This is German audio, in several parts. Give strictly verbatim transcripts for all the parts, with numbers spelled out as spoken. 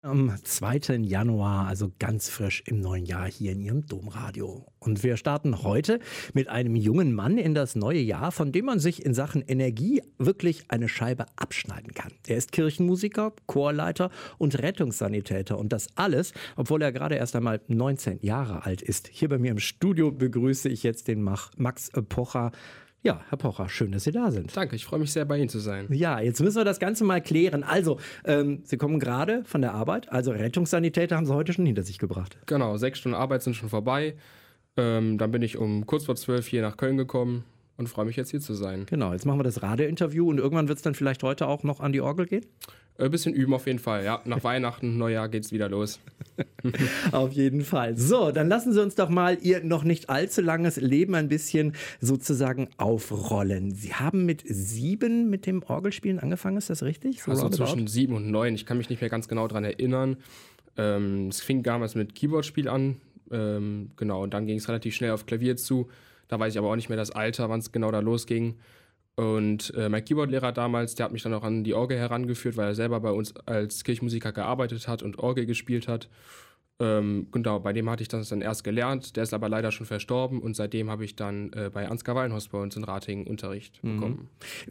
Am zweiten Januar, also ganz frisch im neuen Jahr hier in Ihrem Domradio. Und wir starten heute mit einem jungen Mann in das neue Jahr, von dem man sich in Sachen Energie wirklich eine Scheibe abschneiden kann. Er ist Kirchenmusiker, Chorleiter und Rettungssanitäter. Und das alles, obwohl er gerade erst einmal neunzehn Jahre alt ist. Hier bei mir im Studio begrüße ich jetzt den Max Pocher. Ja, Herr Pocher, schön, dass Sie da sind. Danke, ich freue mich sehr, bei Ihnen zu sein. Ja, jetzt müssen wir das Ganze mal klären. Also, ähm, Sie kommen gerade von der Arbeit, also Rettungssanitäter haben Sie heute schon hinter sich gebracht. Genau, sechs Stunden Arbeit sind schon vorbei. Ähm, dann bin ich um kurz vor zwölf hier nach Köln gekommen und freue mich jetzt hier zu sein. Genau, jetzt machen wir das Radiointerview und irgendwann wird es dann vielleicht heute auch noch an die Orgel gehen? Ein bisschen üben auf jeden Fall, ja. Nach Weihnachten, Neujahr geht's wieder los. Auf jeden Fall. So, dann lassen Sie uns doch mal Ihr noch nicht allzu langes Leben ein bisschen sozusagen aufrollen. Sie haben mit sieben mit dem Orgelspielen angefangen, ist das richtig? So also zwischen sieben und neun, ich kann mich nicht mehr ganz genau daran erinnern. Ähm, es fing damals mit Keyboardspiel an, ähm, genau, und dann ging es relativ schnell auf Klavier zu. Da weiß ich aber auch nicht mehr das Alter, wann es genau da losging. Und äh, mein Keyboardlehrer damals, der hat mich dann auch an die Orgel herangeführt, weil er selber bei uns als Kirchenmusiker gearbeitet hat und Orgel gespielt hat. Ähm, genau, bei dem hatte ich das dann erst gelernt. Der ist aber leider schon verstorben und seitdem habe ich dann äh, bei Ansgar Wallenhorst bei uns in Ratingen Unterricht mhm. bekommen.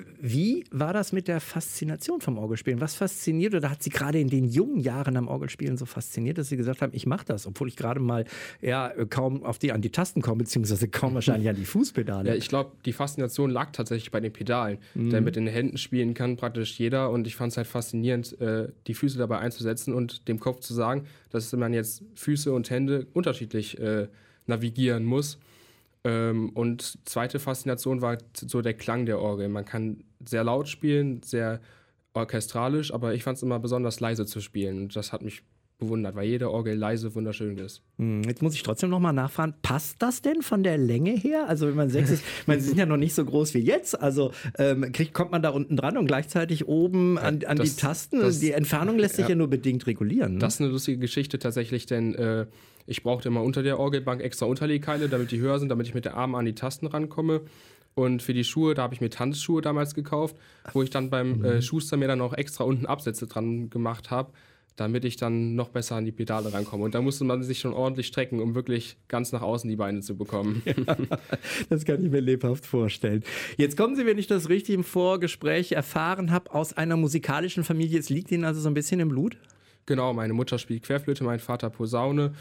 Wie war das mit der Faszination vom Orgelspielen? Was fasziniert oder hat Sie gerade in den jungen Jahren am Orgelspielen so fasziniert, dass Sie gesagt haben, ich mache das, obwohl ich gerade mal ja, kaum auf die, an die Tasten komme, beziehungsweise kaum wahrscheinlich an die Fußpedale? Ja, ich glaube, die Faszination lag tatsächlich bei den Pedalen. Mhm. Denn mit den Händen spielen kann praktisch jeder und ich fand es halt faszinierend, äh, die Füße dabei einzusetzen und dem Kopf zu sagen, dass man jetzt Füße und Hände unterschiedlich äh, navigieren muss. Ähm, und zweite Faszination war so der Klang der Orgel. Man kann sehr laut spielen, sehr orchestralisch, aber ich fand es immer besonders leise zu spielen. Und das hat mich bewundert, weil jede Orgel leise wunderschön ist. Jetzt muss ich trotzdem noch mal nachfragen, passt das denn von der Länge her? Also wenn man sechs ist, ich meine, Sie sind ja noch nicht so groß wie jetzt, also ähm, kriegt, kommt man da unten dran und gleichzeitig oben an, an das, die Tasten? Das, die Entfernung lässt sich ja, ja nur bedingt regulieren. Ne? Das ist eine lustige Geschichte tatsächlich, denn äh, ich brauchte immer unter der Orgelbank extra Unterlegkeile, damit die höher sind, damit ich mit den Armen an die Tasten rankomme. Und für die Schuhe, da habe ich mir Tanzschuhe damals gekauft, wo ich dann beim mhm. äh, Schuster mir dann auch extra unten Absätze dran gemacht habe, damit ich dann noch besser an die Pedale rankomme. Und da musste man sich schon ordentlich strecken, um wirklich ganz nach außen die Beine zu bekommen. Ja, das kann ich mir lebhaft vorstellen. Jetzt kommen Sie, wenn ich das richtig im Vorgespräch erfahren habe, aus einer musikalischen Familie. Es liegt Ihnen also so ein bisschen im Blut? Genau, meine Mutter spielt Querflöte, mein Vater Posaune.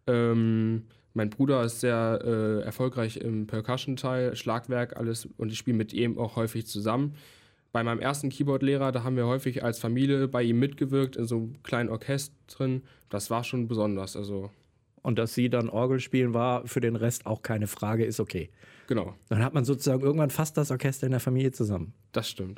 Ähm, mein Bruder ist sehr äh, erfolgreich im Percussion-Teil, Schlagwerk, alles. Und ich spiele mit ihm auch häufig zusammen. Bei meinem ersten Keyboardlehrer, da haben wir häufig als Familie bei ihm mitgewirkt in so kleinen Orchestern. Das war schon besonders. Also. Und dass Sie dann Orgel spielen, war für den Rest auch keine Frage, ist okay. Genau. Dann hat man sozusagen irgendwann fast das Orchester in der Familie zusammen. Das stimmt.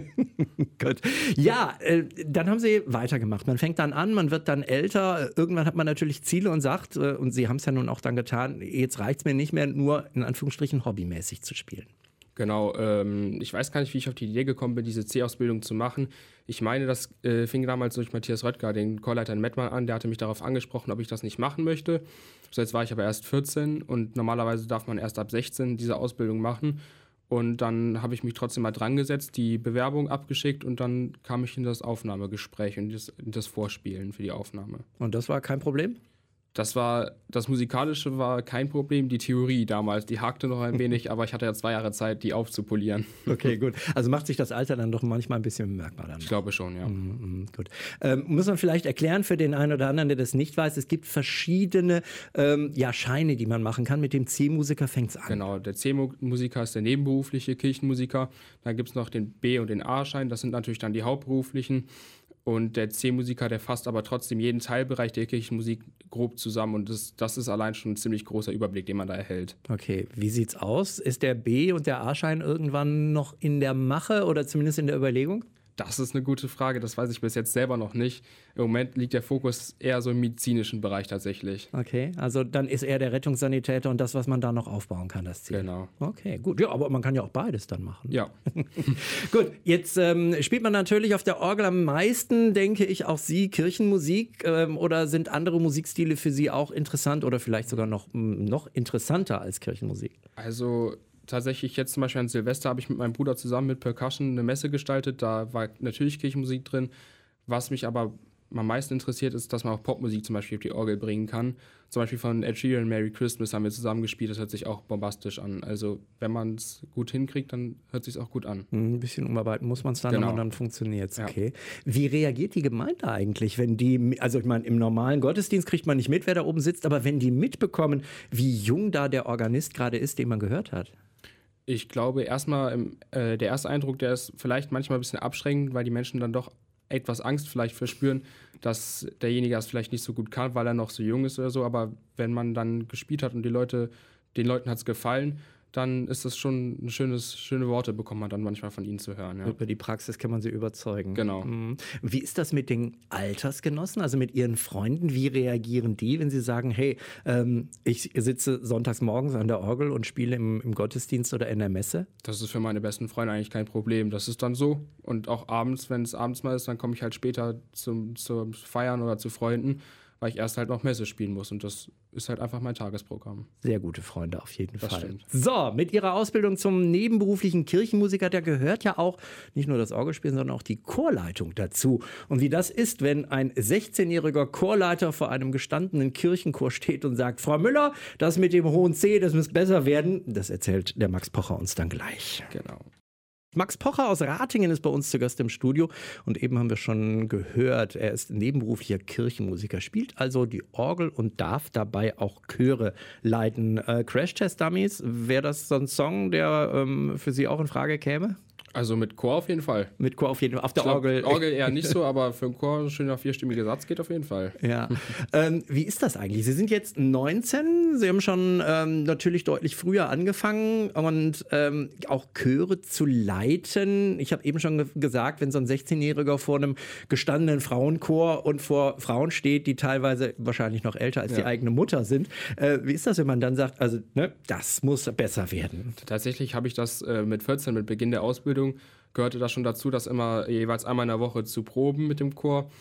Gut. Ja, äh, dann haben Sie weitergemacht. Man fängt dann an, man wird dann älter. Irgendwann hat man natürlich Ziele und sagt, äh, und Sie haben es ja nun auch dann getan, jetzt reicht es mir nicht mehr, nur in Anführungsstrichen hobbymäßig zu spielen. Genau, ähm, ich weiß gar nicht, wie ich auf die Idee gekommen bin, diese C-Ausbildung zu machen. Ich meine, das äh, fing damals durch Matthias Röttger, den Chorleiter in Mettmann, an. Der hatte mich darauf angesprochen, ob ich das nicht machen möchte. So, jetzt war ich aber erst vierzehn und normalerweise darf man erst ab sechzehn diese Ausbildung machen. Und dann habe ich mich trotzdem mal dran gesetzt, die Bewerbung abgeschickt und dann kam ich in das Aufnahmegespräch und das, in das Vorspielen für die Aufnahme. Und das war kein Problem? Das war, das Musikalische war kein Problem, die Theorie damals, die hakte noch ein wenig, aber ich hatte ja zwei Jahre Zeit, die aufzupolieren. Okay, gut. Also macht sich das Alter dann doch manchmal ein bisschen bemerkbar dann. Ich glaube schon, ja. Mhm, gut. Ähm, muss man vielleicht erklären für den einen oder anderen, der das nicht weiß, es gibt verschiedene ähm, ja, Scheine, die man machen kann. Mit dem C-Musiker fängt es an. Genau, der C-Musiker ist der nebenberufliche Kirchenmusiker. Dann gibt es noch den B- und den A-Schein, das sind natürlich dann die hauptberuflichen. Und der C-Musiker, der fasst aber trotzdem jeden Teilbereich der Kirchenmusik grob zusammen. Und das, das ist allein schon ein ziemlich großer Überblick, den man da erhält. Okay, wie sieht's aus? Ist der B- und der A-Schein irgendwann noch in der Mache oder zumindest in der Überlegung? Das ist eine gute Frage, das weiß ich bis jetzt selber noch nicht. Im Moment liegt der Fokus eher so im medizinischen Bereich tatsächlich. Okay, also dann ist eher der Rettungssanitäter und das, was man da noch aufbauen kann, das Ziel. Genau. Okay, gut. Ja, aber man kann ja auch beides dann machen. Ja. Gut, jetzt ähm, spielt man natürlich auf der Orgel am meisten, denke ich, auch Sie, Kirchenmusik. Ähm, oder sind andere Musikstile für Sie auch interessant oder vielleicht sogar noch, noch interessanter als Kirchenmusik? Also tatsächlich jetzt zum Beispiel an Silvester habe ich mit meinem Bruder zusammen mit Percussion eine Messe gestaltet. Da war natürlich Kirchenmusik drin. Was mich aber am meisten interessiert, ist, dass man auch Popmusik zum Beispiel auf die Orgel bringen kann. Zum Beispiel von Ed Sheeran, Merry Christmas haben wir zusammen gespielt, das hört sich auch bombastisch an. Also wenn man es gut hinkriegt, dann hört sich auch gut an. Ein bisschen umarbeiten muss man es dann, Genau. aber dann funktioniert es. Ja. Okay. Wie reagiert die Gemeinde eigentlich, wenn die, also ich meine, im normalen Gottesdienst kriegt man nicht mit, wer da oben sitzt, aber wenn die mitbekommen, wie jung da der Organist gerade ist, den man gehört hat? Ich glaube, erstmal im, äh, der erste Eindruck, der ist vielleicht manchmal ein bisschen abschreckend, weil die Menschen dann doch etwas Angst vielleicht verspüren, dass derjenige das vielleicht nicht so gut kann, weil er noch so jung ist oder so. Aber wenn man dann gespielt hat und die Leute, den Leuten hat es gefallen, dann ist das schon ein schönes, schöne Worte, bekommt man dann manchmal von ihnen zu hören. Ja. Über die Praxis kann man sie überzeugen. Genau. Mhm. Wie ist das mit den Altersgenossen, also mit ihren Freunden? Wie reagieren die, wenn sie sagen, hey, ähm, ich sitze sonntags morgens an der Orgel und spiele im, im Gottesdienst oder in der Messe? Das ist für meine besten Freunde eigentlich kein Problem. Das ist dann so. Und auch abends, wenn es abends mal ist, dann komme ich halt später zum, zum Feiern oder zu Freunden, weil ich erst halt noch Messe spielen muss. Und das ist halt einfach mein Tagesprogramm. Sehr gute Freunde auf jeden Das Fall. stimmt. So, mit ihrer Ausbildung zum nebenberuflichen Kirchenmusiker, da gehört ja auch nicht nur das Orgelspielen, sondern auch die Chorleitung dazu. Und wie das ist, wenn ein sechzehnjähriger Chorleiter vor einem gestandenen Kirchenchor steht und sagt, Frau Müller, das mit dem hohen C, das muss besser werden, das erzählt der Max Pocher uns dann gleich. Genau. Max Pocher aus Ratingen ist bei uns zu Gast im Studio und eben haben wir schon gehört, er ist nebenberuflicher Kirchenmusiker, spielt also die Orgel und darf dabei auch Chöre leiten. Äh, Crash Test Dummies, wäre das so ein Song, der ähm, für Sie auch in Frage käme? Also mit Chor auf jeden Fall. Mit Chor auf jeden Fall, auf der Ich glaub, Orgel. Orgel eher nicht so, aber für einen Chor ein schöner vierstimmiger Satz geht auf jeden Fall. Ja. ähm, wie ist das eigentlich? Sie sind jetzt neunzehn, Sie haben schon ähm, natürlich deutlich früher angefangen und ähm, auch Chöre zu leiten. Ich habe eben schon ge- gesagt, wenn so ein sechzehnjähriger vor einem gestandenen Frauenchor und vor Frauen steht, die teilweise wahrscheinlich noch älter als Ja. die eigene Mutter sind. Äh, wie ist das, wenn man dann sagt, also ne, das muss besser werden? Tatsächlich habe ich das äh, mit vierzehn, mit Beginn der Ausbildung, gehörte das schon dazu, dass immer jeweils einmal in der Woche zu proben mit dem Chor.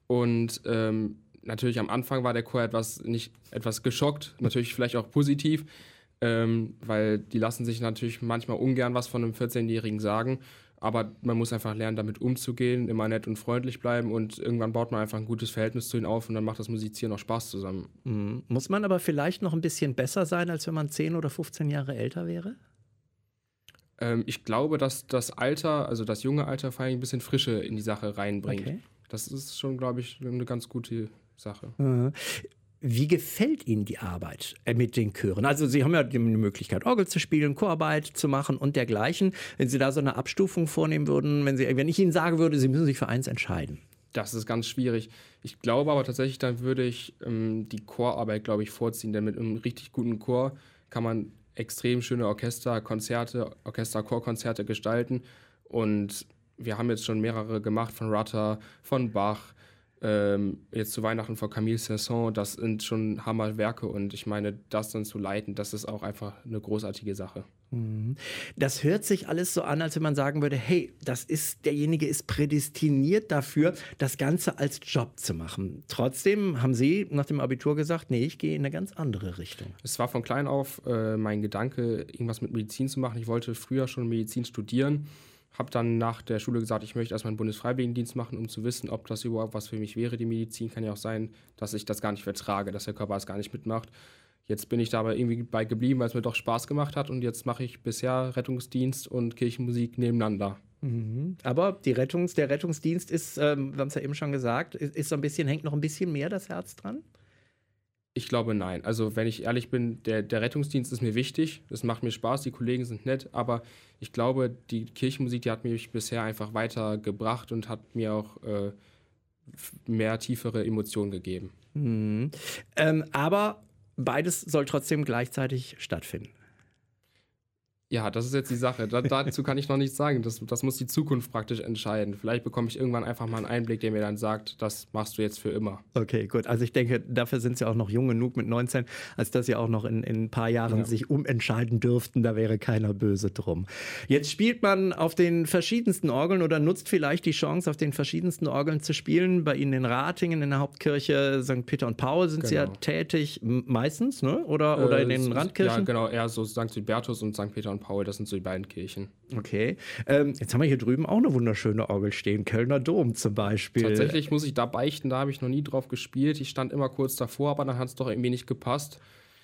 Und ähm, natürlich am Anfang war der Chor etwas, nicht, etwas geschockt, natürlich vielleicht auch positiv, ähm, weil die lassen sich natürlich manchmal ungern was von einem vierzehnjährigen sagen. Aber man muss einfach lernen, damit umzugehen, immer nett und freundlich bleiben und irgendwann baut man einfach ein gutes Verhältnis zu ihnen auf und dann macht das Musizieren auch Spaß zusammen. Mhm. Muss man aber vielleicht noch ein bisschen besser sein, als wenn man zehn oder fünfzehn Jahre älter wäre? Ähm, ich glaube, dass das Alter, also das junge Alter, vor allem ein bisschen Frische in die Sache reinbringt. Okay. Das ist schon, glaube ich, eine ganz gute Sache. Mhm. Wie gefällt Ihnen die Arbeit äh, mit den Chören? Also Sie haben ja die Möglichkeit, Orgel zu spielen, Chorarbeit zu machen und dergleichen. Wenn Sie da so eine Abstufung vornehmen würden, wenn, Sie, wenn ich Ihnen sagen würde, Sie müssen sich für eins entscheiden. Das ist ganz schwierig. Ich glaube aber tatsächlich, dann würde ich ähm, die Chorarbeit, glaube ich, vorziehen. Denn mit einem richtig guten Chor kann man extrem schöne Orchesterkonzerte, Orchester-Chorkonzerte gestalten. Und wir haben jetzt schon mehrere gemacht, von Rutter, von Bach, ähm, jetzt zu Weihnachten von Camille Saint-Saëns. Das sind schon Hammerwerke und ich meine, das dann zu leiten, das ist auch einfach eine großartige Sache. Das hört sich alles so an, als wenn man sagen würde, hey, das ist, derjenige ist prädestiniert dafür, das Ganze als Job zu machen. Trotzdem haben Sie nach dem Abitur gesagt, nee, ich gehe in eine ganz andere Richtung. Es war von klein auf äh, mein Gedanke, irgendwas mit Medizin zu machen. Ich wollte früher schon Medizin studieren, habe dann nach der Schule gesagt, ich möchte erstmal einen Bundesfreiwilligendienst machen, um zu wissen, ob das überhaupt was für mich wäre, die Medizin. Kann ja auch sein, dass ich das gar nicht vertrage, dass der Körper es gar nicht mitmacht. Jetzt bin ich dabei irgendwie bei geblieben, weil es mir doch Spaß gemacht hat und jetzt mache ich bisher Rettungsdienst und Kirchenmusik nebeneinander. Mhm. Aber die Rettungs-, der Rettungsdienst ist, ähm, wir haben es ja eben schon gesagt, ist, ist so ein bisschen, hängt noch ein bisschen mehr das Herz dran? Ich glaube, nein. Also wenn ich ehrlich bin, der, der Rettungsdienst ist mir wichtig, es macht mir Spaß, die Kollegen sind nett, aber ich glaube, die Kirchenmusik, die hat mich bisher einfach weitergebracht und hat mir auch äh, mehr tiefere Emotionen gegeben. Mhm. Ähm, aber beides soll trotzdem gleichzeitig stattfinden. Ja, das ist jetzt die Sache. Da, dazu kann ich noch nichts sagen. Das, das muss die Zukunft praktisch entscheiden. Vielleicht bekomme ich irgendwann einfach mal einen Einblick, der mir dann sagt, das machst du jetzt für immer. Okay, gut. Also ich denke, dafür sind Sie auch noch jung genug mit neunzehn, als dass Sie auch noch in, in ein paar Jahren Ja. sich umentscheiden dürften. Da wäre keiner böse drum. Jetzt spielt man auf den verschiedensten Orgeln oder nutzt vielleicht die Chance, auf den verschiedensten Orgeln zu spielen. Bei Ihnen in Ratingen, in der Hauptkirche Sankt Peter und Paul sind Sie ja Genau. tätig, m- meistens, ne? Oder, oder in den Äh, Randkirchen? Ja, genau, eher so Sankt Hubertus und Sankt Peter und Sankt Paul, das sind so die beiden Kirchen. Okay. Ähm, jetzt haben wir hier drüben auch eine wunderschöne Orgel stehen, Kölner Dom zum Beispiel. Tatsächlich muss ich da beichten, da habe ich noch nie drauf gespielt. Ich stand immer kurz davor, aber dann hat es doch irgendwie nicht gepasst.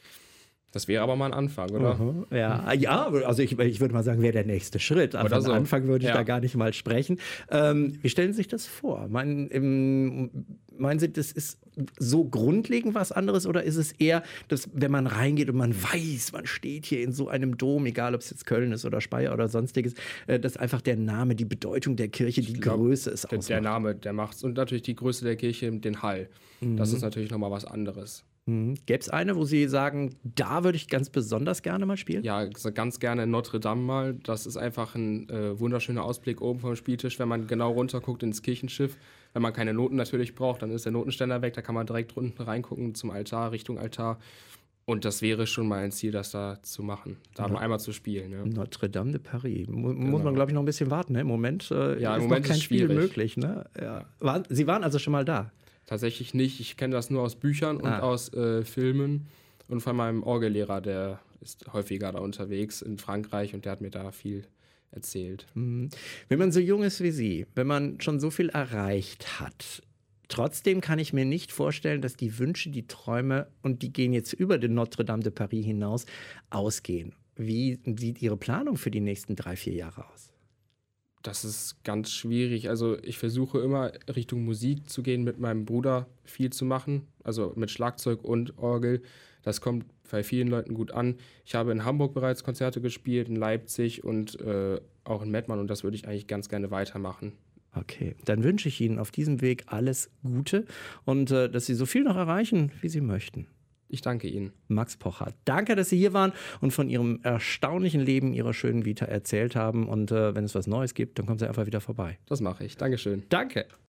Das wäre aber mal ein Anfang, oder? Mhm, ja. ja, also ich, ich würde mal sagen, wäre der nächste Schritt. Aber am so. Anfang würde ich Ja. da gar nicht mal sprechen. Ähm, wie stellen Sie sich das vor? Mein, im, meinen Sie, das ist so grundlegend was anderes oder ist es eher, dass wenn man reingeht und man weiß, man steht hier in so einem Dom, egal ob es jetzt Köln ist oder Speyer oder sonstiges, äh, dass einfach der Name, die Bedeutung der Kirche, die glaub, Größe ist der, der Name, der macht's. Und natürlich die Größe der Kirche, den Hall. Mhm. Das ist natürlich nochmal was anderes. Mhm. Gäbe es eine, wo Sie sagen, da würde ich ganz besonders gerne mal spielen? Ja, ganz gerne in Notre Dame mal. Das ist einfach ein äh, wunderschöner Ausblick oben vom Spieltisch, wenn man genau runterguckt ins Kirchenschiff. Wenn man keine Noten natürlich braucht, dann ist der Notenständer weg, da kann man direkt unten reingucken zum Altar, Richtung Altar. Und das wäre schon mal ein Ziel, das da zu machen, da noch einmal zu spielen. Ja. Notre Dame de Paris. Mu Genau. Muss man, glaube ich, noch ein bisschen warten. Ne? Im Moment, äh, Ja, im ist Moment noch kein ist Spiel schwierig. möglich. Ne? Ja. War, Sie waren also schon mal da? Tatsächlich nicht. Ich kenne das nur aus Büchern und Ah. aus äh, Filmen und von meinem Orgellehrer, der ist häufiger da unterwegs in Frankreich und der hat mir da viel erzählt. Mhm. Wenn man so jung ist wie Sie, wenn man schon so viel erreicht hat, trotzdem kann ich mir nicht vorstellen, dass die Wünsche, die Träume, und die gehen jetzt über den Notre Dame de Paris hinaus, ausgehen. Wie sieht Ihre Planung für die nächsten drei, vier Jahre aus? Das ist ganz schwierig. Also ich versuche immer Richtung Musik zu gehen, mit meinem Bruder viel zu machen, also mit Schlagzeug und Orgel. Das kommt bei vielen Leuten gut an. Ich habe in Hamburg bereits Konzerte gespielt, in Leipzig und äh, auch in Mettmann und das würde ich eigentlich ganz gerne weitermachen. Okay, dann wünsche ich Ihnen auf diesem Weg alles Gute und äh, dass Sie so viel noch erreichen, wie Sie möchten. Ich danke Ihnen. Max Pocher, danke, dass Sie hier waren und von Ihrem erstaunlichen Leben, Ihrer schönen Vita erzählt haben. Und äh, wenn es was Neues gibt, dann kommen Sie einfach wieder vorbei. Das mache ich. Dankeschön. Danke.